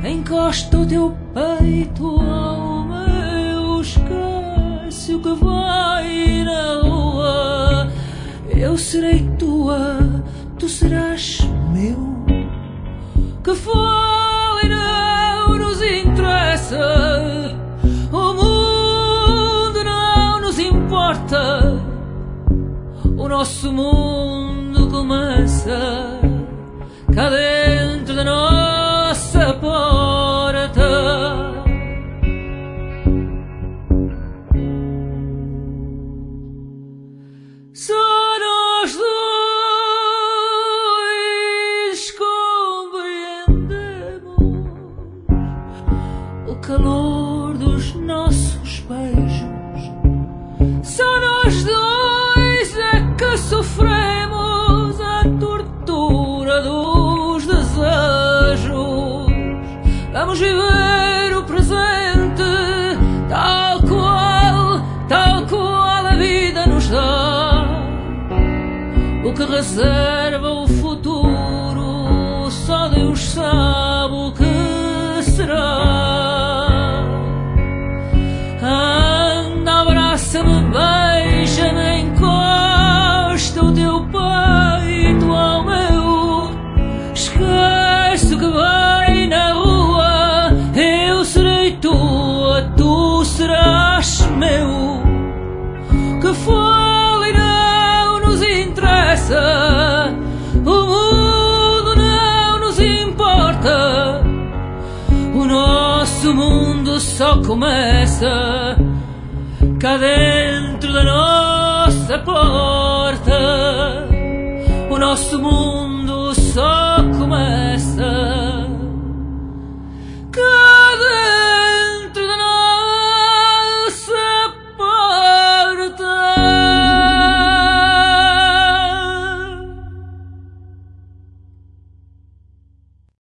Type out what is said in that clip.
encosta o teu peito ao meu, esquece o que vai na rua. Eu serei tua, tu serás meu. Que foi não nos interessa, o mundo não nos importa. O nosso mundo começa cá dentro da nossa porta. Só nós dois compreendemos o calor dos nossos beijos. Só nós dois é que sofremos a tortura dos desejos. Vamos viver o presente tal qual a vida nos dá. O que reserva o futuro, só Deus sabe o que será. Anda, abraça-me, beija-me, encosta o teu peito ao meu. Esquece o que vai na rua, eu serei tua, tu serás meu. Que foi não nos interessa, o mundo não nos importa. O nosso mundo só começa cá dentro da nossa porta. O nosso mundo só